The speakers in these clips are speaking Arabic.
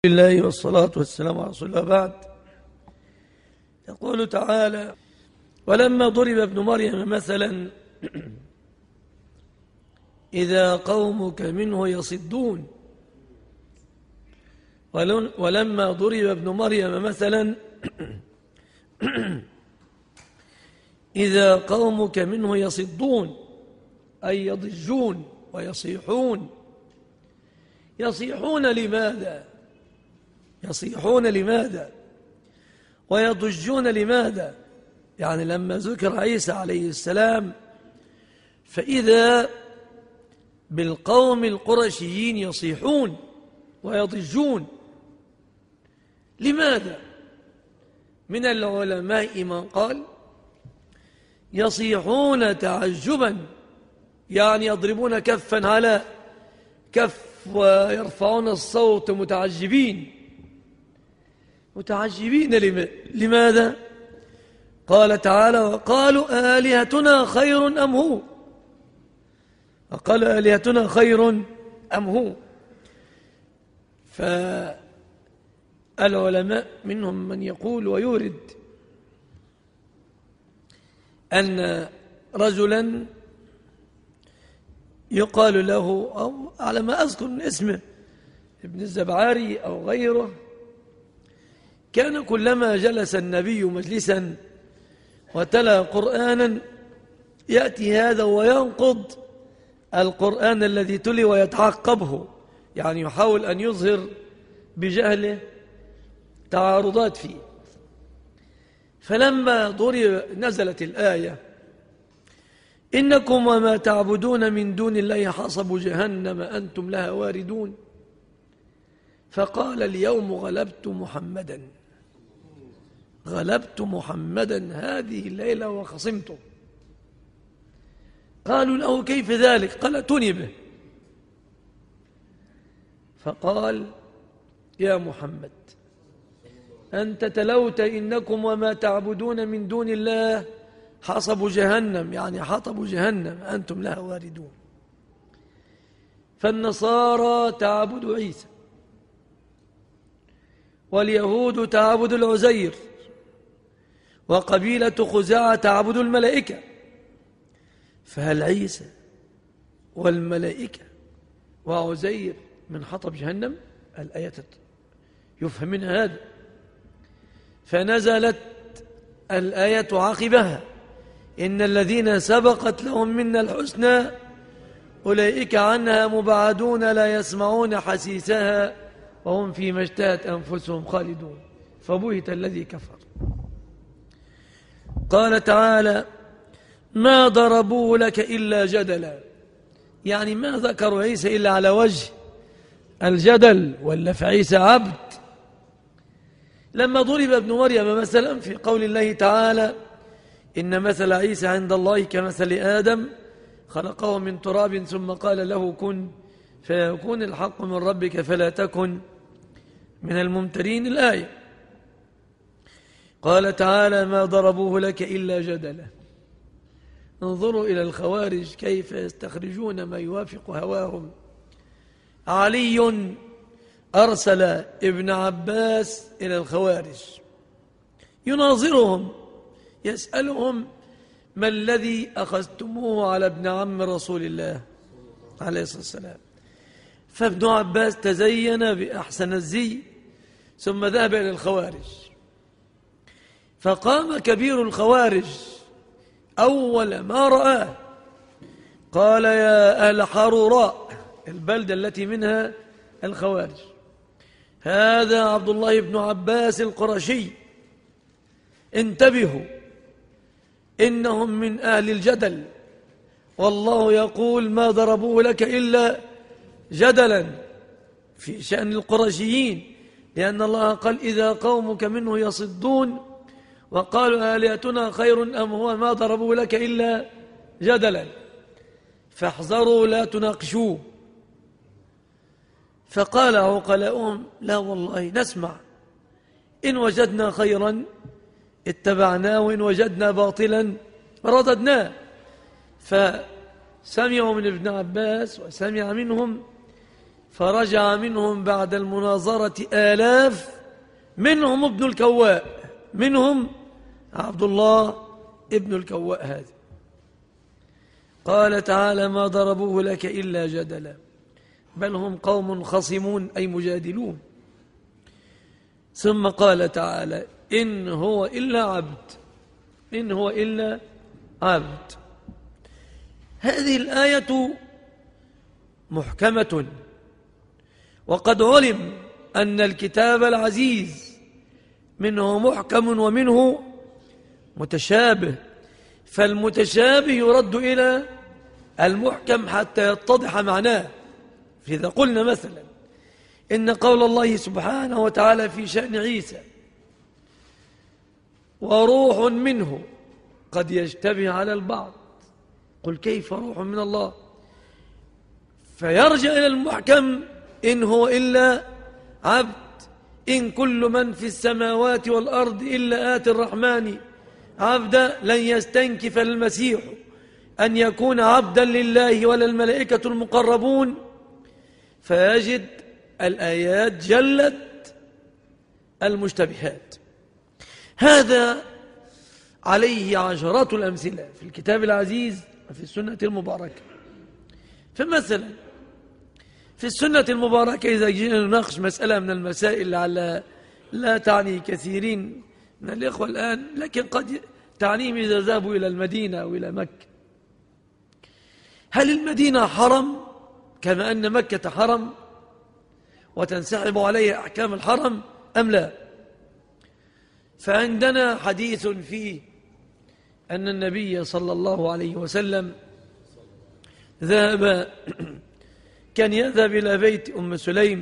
الله والصلاة والسلام على رسول الله. بعد، يقول تعالى: ولما ضرب ابن مريم مثلا إذا قومك منه يصدون. ولما ضرب ابن مريم مثلا إذا قومك منه يصدون، أي يضجون ويصيحون. يصيحون لماذا؟ يصيحون لماذا؟ ويضجون لماذا؟ يعني لما ذكر عيسى عليه السلام فإذا بالقوم القرشيين يصيحون ويضجون. لماذا؟ من العلماء من قال يصيحون تعجبا، يعني يضربون كفا على كف ويرفعون الصوت متعجبين. لماذا؟ قال تعالى: وقالوا آلهتنا خير أم هو. وقالوا آلهتنا خير أم هو. فالعلماء منهم من يقول ويورد أن رجلا يقال له، أو على ما أذكر من اسمه، ابن الزبعاري أو غيره، كان كلما جلس النبي مجلسا وتلا قرآنا يأتي هذا وينقض القرآن الذي تلي ويتعقبه، يعني يحاول أن يظهر بجهله تعارضات فيه. فلما نزلت الآية: إنكم وما تعبدون من دون الله حصب جهنم أنتم لها واردون، فقال: اليوم غلبت محمدا، غلبت محمدا هذه الليلة وخصمته. قالوا له: كيف ذلك؟ قال: ائتوني به. فقال: يا محمد، أنت تلوت إنكم وما تعبدون من دون الله حصب جهنم، يعني حطب جهنم أنتم لها واردون. فالنصارى تعبد عيسى، واليهود تعبد العزير، وقبيلة خزاعة تعبد الملائكة. فهل عيسى والملائكة وعزير من حطب جهنم؟ الآية يفهم منها هذا. فنزلت الآية عقبها: إن الذين سبقت لهم منا الحسنى أولئك عنها مبعدون لا يسمعون حسيسها وهم فيما اشتهت أنفسهم خالدون. فبهت الذي كفر. قال تعالى: ما ضربوه لك إلا جدلا، يعني ما ذكروا عيسى إلا على وجه الجدل، ولا فعيسى عبد. لما ضرب ابن مريم مثلا في قول الله تعالى: إن مثل عيسى عند الله كمثل آدم خلقه من تراب ثم قال له كن فيكون، الحق من ربك فلا تكن من الممترين. الآية. قال تعالى: ما ضربوه لك إلا جدلا. انظروا إلى الخوارج كيف يستخرجون ما يوافق هواهم. علي أرسل ابن عباس إلى الخوارج يناظرهم، يسألهم: ما الذي أخذتموه على ابن عم رسول الله عليه الصلاة والسلام؟ فابن عباس تزين بأحسن الزي ثم ذهب إلى الخوارج. فقام كبير الخوارج أول ما رآه قال: يا أهل حروراء، البلدة التي منها الخوارج، هذا عبد الله بن عباس القرشي، انتبهوا، إنهم من أهل الجدل، والله يقول: ما ضربوه لك إلا جدلا، في شأن القرشيين، لأن الله قال: إذا قومك منه يصدون وقالوا آلهتنا خير أم هو ما ضربوه لك إلا جدلا، فاحذروا لا تناقشوه. فقال عقلاؤهم: لا والله نسمع، إن وجدنا خيرا اتبعناه وإن وجدنا باطلا رددناه. فسمعوا من ابن عباس وسمع منهم، فرجع منهم بعد المناظرة آلاف، منهم ابن الكواء، منهم عبد الله ابن الكواء هذا. قال تعالى: ما ضربوه لك إلا جدلا، بل هم قوم خصمون أي مجادلون. ثم قال تعالى: إن هو إلا عبد، إن هو إلا عبد. هذه الآية محكمة، وقد علم أن الكتاب العزيز منه محكم ومنه متشابه، فالمتشابه يرد إلى المحكم حتى يتضح معناه. فإذا قلنا مثلا إن قول الله سبحانه وتعالى في شأن عيسى: وروح منه، قد يشتبه على البعض، قل كيف روح من الله؟ فيرجع إلى المحكم: إن هو إلا عبد، إن كل من في السماوات والأرض إلا آتي الرحمن عبدا، لن يستنكف المسيح أن يكون عبدا لله ولا الملائكة المقربون. فيجد الآيات جلت المشتبهات. هذا عليه عشرات الأمثلة في الكتاب العزيز وفي السنة المباركة. فمثلا في السنة المباركة إذا جينا نناقش مسألة من المسائل لعل لا تعني كثيرين من الإخوة الآن، لكن قد تعنيهم إذا ذهبوا إلى المدينة أو إلى مكة: هل المدينة حرم كما أن مكة حرم وتنسحب عليها أحكام الحرم أم لا؟ فعندنا حديث فيه أن النبي صلى الله عليه وسلم كان يذهب إلى بيت أم سليم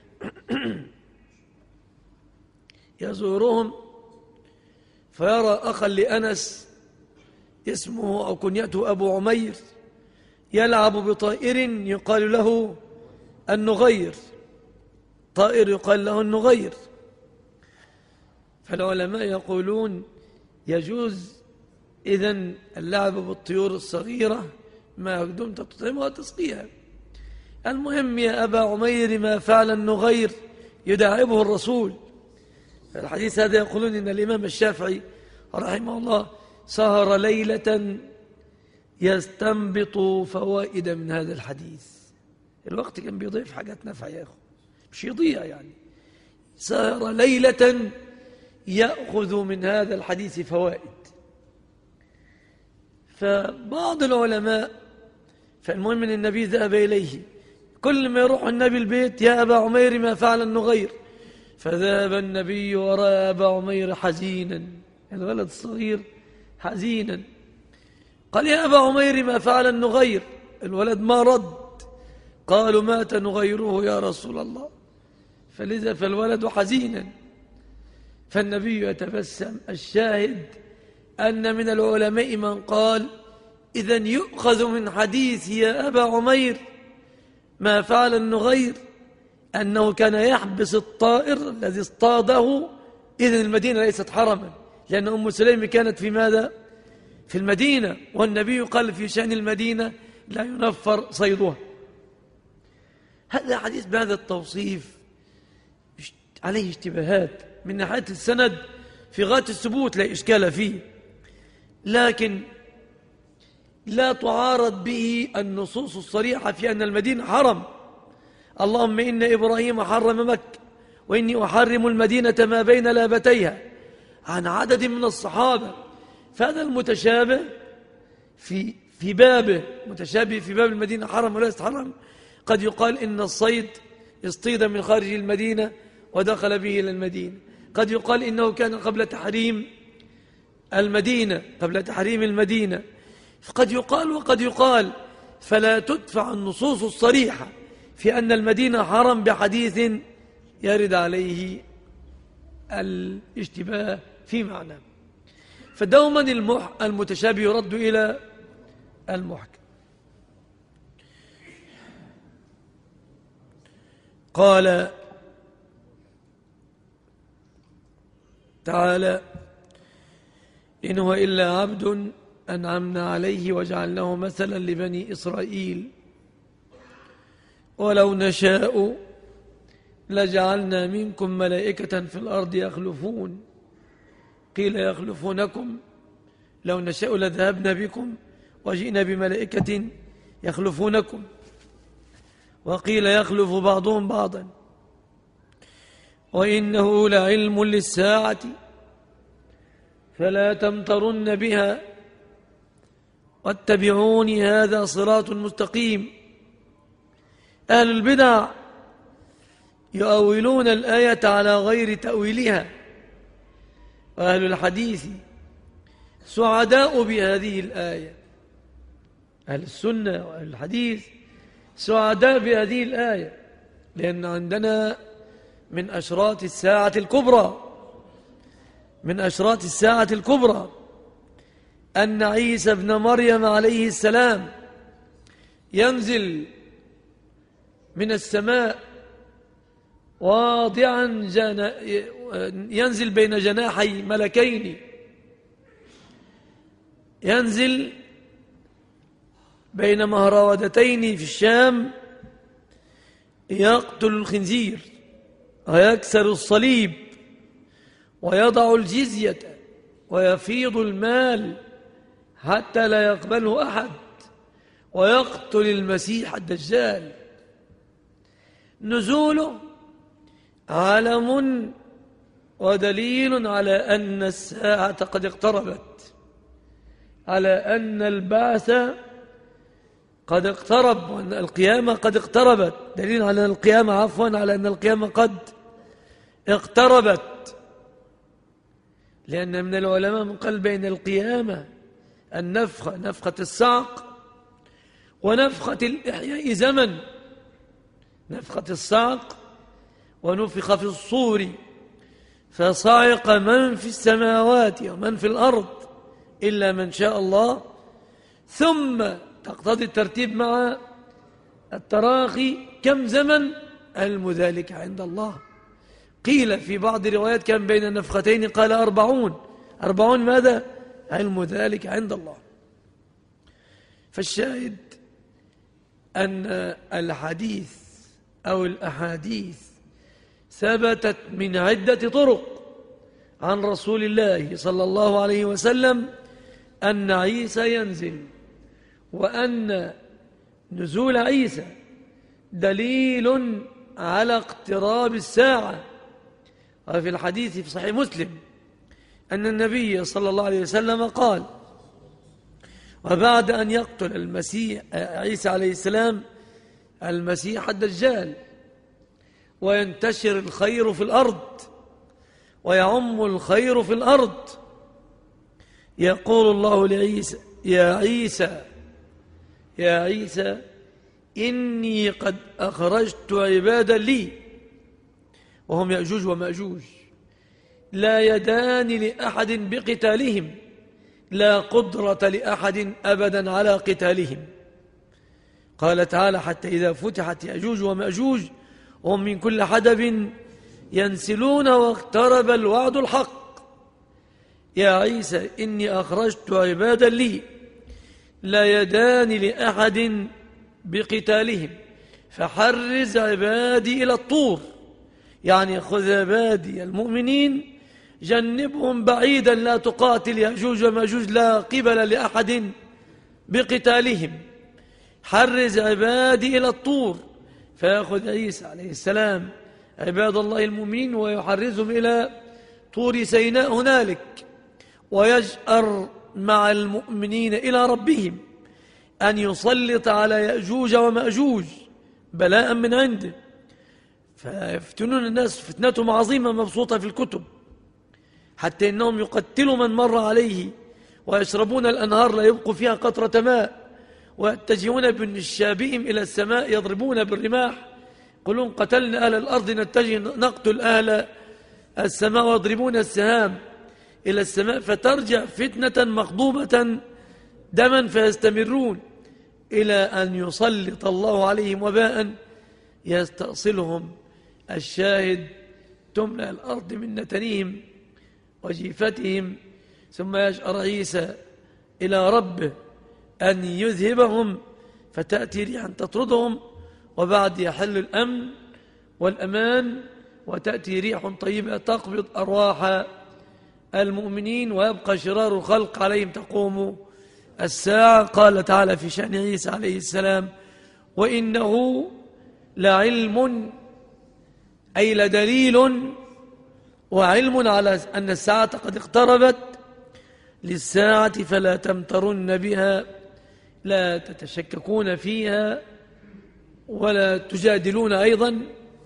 يزورهم، فيرى أخا لأنس اسمه أو كنيته أبو عمير يلعب بطائر يقال له النغير، طائر يقال له النغير. فالعلماء يقولون يجوز إذن اللعب بالطيور الصغيرة ما دمت تطعمها وتسقيها. المهم يا أبا عمير ما فعل النغير يداعبه الرسول. الحديث هذا يقولون إن الإمام الشافعي رحمه الله سهر ليلة يستنبط فوائد من هذا الحديث. الوقت كان بيضيف حاجات نفع يا أخو، مش يضيع يعني. سهر ليلة يأخذ من هذا الحديث فوائد. فبعض العلماء، فالمهم من النبي ذهب إليه، كل ما يروح النبي البيت: يا أبا عمير ما فعل النغير؟ فذهب النبي ورأى أبا عمير حزينا، الولد الصغير حزينا. قال: يا أبا عمير ما فعل النغير؟ الولد ما رد. قالوا: مات نغيره يا رسول الله. فلذا فالولد حزينا، فالنبي يتبسم. الشاهد أن من العلماء من قال: إذن يؤخذ من حديث يا أبا عمير ما فعل النغير أنه كان يحبس الطائر الذي اصطاده، إذن المدينة ليست حرما، لأن أم سليم كانت في ماذا؟ في المدينة، والنبي قال في شأن المدينة لا ينفر صيدها. هذا حديث بهذا التوصيف عليه اشتباهات من ناحية السند في غاية الثبوت، لا إشكال فيه، لكن لا تعارض به النصوص الصريحة في أن المدينة حرم. اللهم إن إبراهيم حرم مكة وإني أحرم المدينة ما بين لابتيها، عن عدد من الصحابة. فهذا المتشابه في بابه، متشابه في باب المدينة حرم وليست حرم. قد يقال إن الصيد اصطيد من خارج المدينة ودخل به إلى المدينة، قد يقال إنه كان قبل تحريم المدينة، قبل تحريم المدينة، قد يقال وقد يقال. فلا تدفع النصوص الصريحة في أن المدينة حرم بحديث يرد عليه الاشتباه في معنى. فدوما المتشابه يرد إلى المحكم. قال تعالى: إن هو إلا عبد أنعمنا عليه وجعلناه مثلا لبني إسرائيل. ولو نشاء لجعلنا منكم ملائكة في الأرض يخلفون قيل يخلفونكم لو نشاء لذهبنا بكم وجئنا بملائكة يخلفونكم وقيل يخلف بعضهم بعضا وإنه لعلم للساعة فلا تمترن بها واتبعوني هذا صراط مستقيم. أهل البدع يؤولون الآية على غير تأويلها، وأهل الحديث سعداء بهذه الآية. أهل السنة وأهل الحديث سعداء بهذه الآية، لأن عندنا من أشراط الساعة الكبرى أن عيسى ابن مريم عليه السلام ينزل من السماء ينزل بين جناحي ملكين، ينزل بين مهرودتين في الشام، يقتل الخنزير ويكسر الصليب ويضع الجزية ويفيض المال حتى لا يقبله أحد ويقتل المسيح الدجال. نزوله علم ودليل على أن الساعة قد اقتربت، على أن البعث قد اقترب وأن القيامة قد اقتربت، دليل على أن القيامة على أن القيامة قد اقتربت. لأن من العلماء من قال بين القيامة نفخة الصعق ونفخة الإحياء زمن. نفخة الصعق ونفخ في الصور فصعق من في السماوات ومن في الأرض إلا من شاء الله، ثم تقتضي الترتيب مع التراخي كم زمن؟ علم ذلك عند الله. قيل في بعض الروايات كان بين النفختين قال 40 ماذا؟ علم ذلك عند الله. فالشاهد أن الحديث أو الأحاديث ثبتت من عدة طرق عن رسول الله صلى الله عليه وسلم أن عيسى ينزل، وأن نزول عيسى دليل على اقتراب الساعة. وفي الحديث في صحيح مسلم أن النبي صلى الله عليه وسلم قال: وبعد أن يقتل المسيح عيسى عليه السلام المسيح الدجال وينتشر الخير في الأرض ويعم الخير في الأرض، يقول الله لعيسى: يا عيسى إني قد أخرجت عبادا لي وهم يأجوج ومأجوج لا يدان لأحد بقتالهم، لا قدرة لأحد أبدا على قتالهم. قال تعالى: حتى إذا فتحت يأجوج ومأجوج وهم من كل حدب ينسلون واقترب الوعد الحق. يا عيسى إني أخرجت عبادا لي لا يدان لأحد بقتالهم فحرز عبادي إلى الطور، يعني خذ عبادي المؤمنين جنبهم بعيدا لا تقاتل يأجوج ومأجوج لا قبل لأحد بقتالهم. حرز عبادي إلى الطور، فيأخذ عيسى عليه السلام عباد الله المؤمنين ويحرزهم إلى طور سيناء هنالك، ويجأر مع المؤمنين إلى ربهم أن يسلط على يأجوج ومأجوج بلاء من عنده، فيفتنون الناس فتنتهم عظيمة مبسوطة في الكتب، حتى إنهم يقتلوا من مر عليه ويشربون الأنهار لا يبقوا فيها قطرة ماء، ويتجهون بنشابهم إلى السماء يضربون بالرماح، يقولون قتلنا أهل الأرض نتجه نقتل أهل السماء، ويضربون السهام إلى السماء فترجع فتنة مخضوبة دما، فيستمرون إلى أن يسلط الله عليهم وباء يستأصلهم. الشاهد: تملأ الأرض من نتنهم وجيفتهم، ثم يشأر عيسى إلى ربه أن يذهبهم، فتأتي ريحا تطردهم وبعد يحل الأمن والأمان وتأتي ريح طيبة تقبض أرواح المؤمنين ويبقى شرار الخلق عليهم تقوم الساعة. قال تعالى في شأن عيسى عليه السلام: وإنه لعلم، أي لدليل وعلم على أن الساعة قد اقتربت للساعة فلا تمترن بها، لا تتشككون فيها ولا تجادلون أيضا،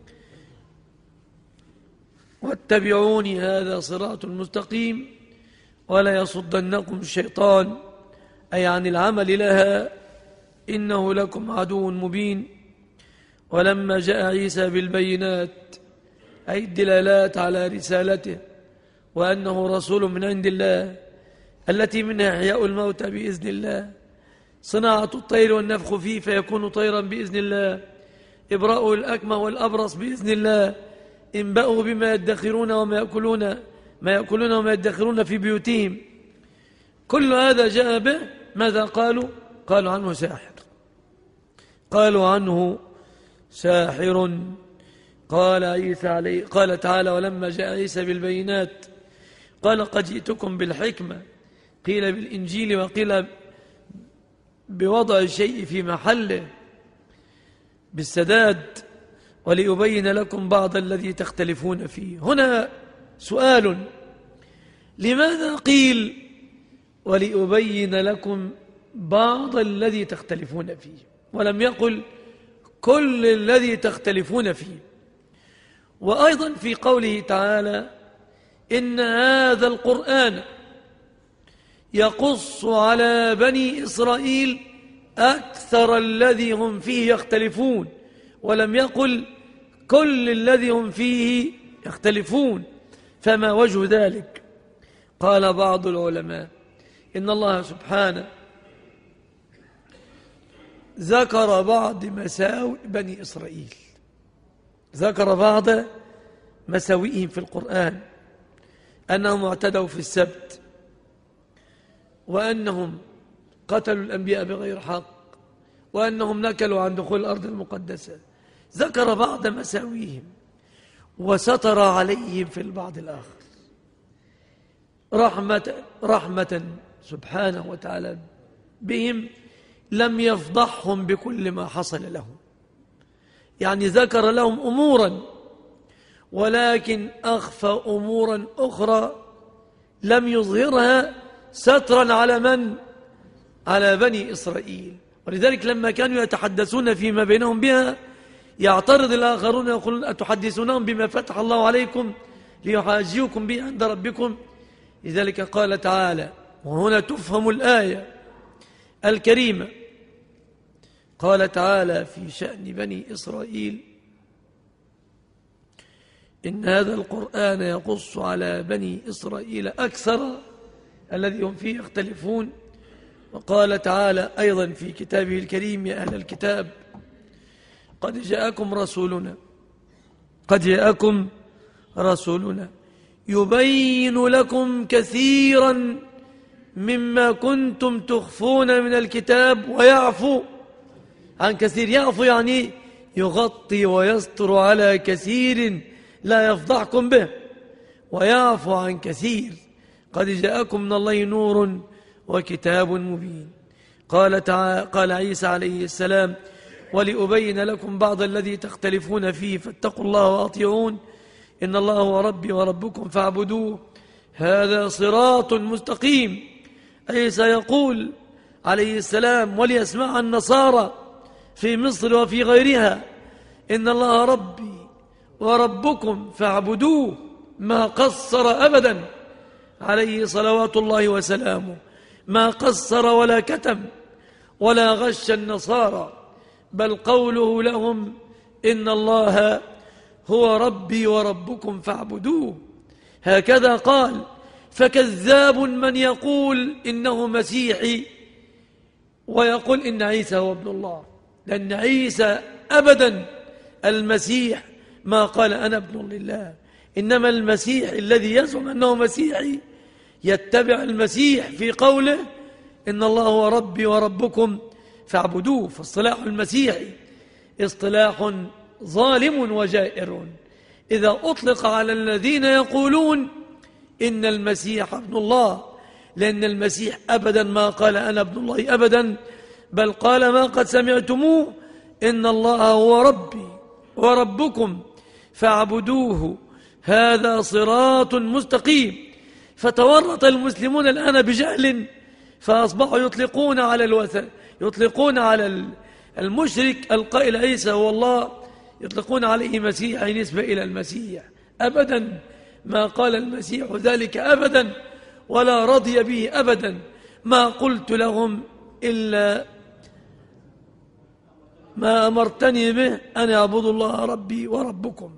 واتبعوني هذا صراط مستقيم ولا يصدنكم الشيطان، أي عن العمل لها، إنه لكم عدو مبين. ولما جاء عيسى بالبينات، أي الدلالات على رسالته وأنه رسول من عند الله، التي منها إحياء الموتى بإذن الله، صناعة الطير والنفخ فيه فيكون طيرا بإذن الله، إبراء الأكمه والأبرص بإذن الله، إنبأوا بما يدخرون ما يأكلون وما يدخرون في بيوتهم. كل هذا جاء به. ماذا قالوا؟ قالوا عنه ساحر، قالوا عنه ساحر. قال تعالى: ولما جاء عيسى بالبينات قال قد جئتكم بالحكمة، قيل بالإنجيل وقيل بوضع الشيء في محله بالسداد، ولأبين لكم بعض الذي تختلفون فيه. هنا سؤال: لماذا قيل ولأبين لكم بعض الذي تختلفون فيه ولم يقل كل الذي تختلفون فيه؟ وأيضا في قوله تعالى: إن هذا القرآن يقص على بني إسرائيل أكثر الذي هم فيه يختلفون، ولم يقل كل الذي هم فيه يختلفون. فما وجه ذلك؟ قال بعض العلماء: إن الله سبحانه ذكر بعض مساوئ بني إسرائيل، ذكر بعض مساوئهم في القرآن، أنهم اعتدوا في السبت، وأنهم قتلوا الأنبياء بغير حق، وأنهم نكلوا عن دخول الأرض المقدسة. ذكر بعض مساوئهم وستر عليهم في البعض الآخر رحمة سبحانه وتعالى بهم، لم يفضحهم بكل ما حصل لهم، يعني ذكر لهم أمورا ولكن أخفى أمورا أخرى لم يظهرها سترا على من؟ على بني إسرائيل. ولذلك لما كانوا يتحدثون فيما بينهم بها يعترض الآخرون يقولون: أتحدثونهم بما فتح الله عليكم ليحاجوكم به عند ربكم؟ لذلك قال تعالى، وهنا تفهم الآية الكريمة، قال تعالى في شأن بني إسرائيل: إن هذا القرآن يقص على بني إسرائيل أكثر الذي هم فيه يختلفون. وقال تعالى أيضا في كتابه الكريم: يا أهل الكتاب قد جاءكم رسولنا يبين لكم كثيرا مما كنتم تخفون من الكتاب ويعفو عن كثير. يعفو يعني يغطي ويستر على كثير لا يفضحكم به، ويعفو عن كثير. قد جاءكم من الله نور وكتاب مبين. قال عيسى عليه السلام: ولأبين لكم بعض الذي تختلفون فيه فاتقوا الله وأطيعون، إن الله هو ربي وربكم فاعبدوه، هذا صراط مستقيم. عيسى يقول عليه السلام، وليسمع النصارى في مصر وفي غيرها: إن الله ربي وربكم فاعبدوه، ما قصر أبدا عليه صلوات الله وسلامه، ما قصر ولا كتم ولا غش النصارى، بل قوله لهم: إن الله هو ربي وربكم فاعبدوه، هكذا قال. فكذاب من يقول إنه مسيحي ويقول إن عيسى هو ابن الله، لأن عيسى أبدا المسيح ما قال أنا ابن لله، إنما المسيح الذي يزعم أنه مسيحي يتبع المسيح في قوله: إن الله هو ربي وربكم فاعبدوه. فالصلاح المسيحي اصطلاح ظالم وجائر إذا أطلق على الذين يقولون إن المسيح ابن الله، لأن المسيح أبدا ما قال أنا ابن الله أبدا، بل قال ما قد سمعتموه إن الله هو ربي وربكم فاعبدوه هذا صراط مستقيم. فتورط المسلمون الآن بجهل فأصبحوا يطلقون على الوثن، يطلقون على المشرك القائل عيسى هو الله، يطلقون عليه مسيح أي نسبة إلى المسيح. أبدا ما قال المسيح ذلك أبدا ولا رضي به أبدا. ما قلت لهم إلا ما أمرتني به أن اعبدوا الله ربي وربكم،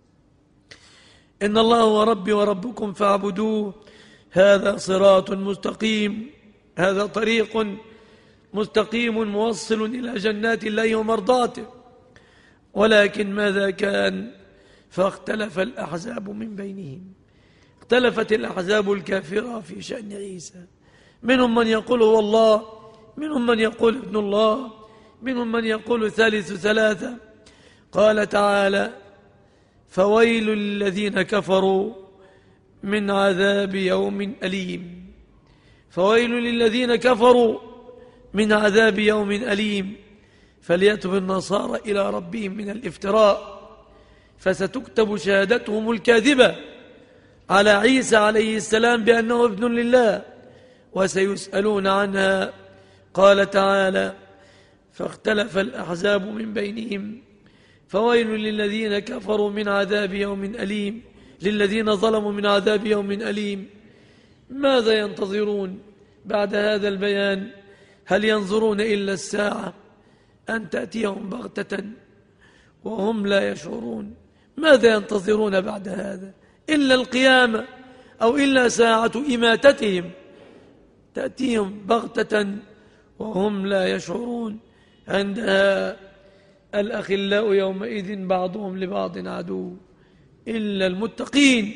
إن الله هو ربي وربكم فاعبدوه هذا صراط مستقيم، هذا طريق مستقيم موصل إلى جنات الله ومرضاته. ولكن ماذا كان؟ فاختلف الأحزاب من بينهم، اختلفت الأحزاب الكافرة في شأن عيسى، منهم من يقول هو الله، منهم من يقول ابن الله، منهم من يقول ثالث ثلاثة. قال تعالى فويل للذين كفروا من عذاب يوم أليم، فويل للذين كفروا من عذاب يوم أليم. فليتب النصارى إلى ربهم من الافتراء، فستكتب شهادتهم الكاذبة على عيسى عليه السلام بأنه ابن لله وسيسألون عنها. قال تعالى فاختلف الأحزاب من بينهم فويل للذين كفروا من عذاب يوم أليم، للذين ظلموا من عذاب يوم أليم. ماذا ينتظرون بعد هذا البيان؟ هل ينظرون إلا الساعة أن تأتيهم بغتة وهم لا يشعرون؟ ماذا ينتظرون بعد هذا إلا القيامة أو إلا ساعة إماتتهم تأتيهم بغتة وهم لا يشعرون. عندها الأخلاء يومئذ بعضهم لبعض عدو إلا المتقين،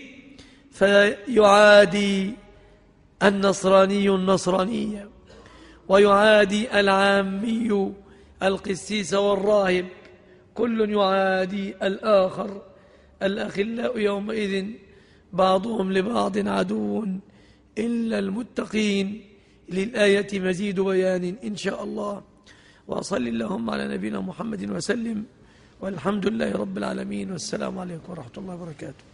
فيعادي النصراني النصرانية ويعادي العامي القسيس والراهب، كل يعادي الآخر. الأخلاء يومئذ بعضهم لبعض عدو إلا المتقين. للآية مزيد بيان إن شاء الله. وصل اللهم على نبينا محمد وسلم، والحمد لله رب العالمين، والسلام عليكم ورحمة الله وبركاته.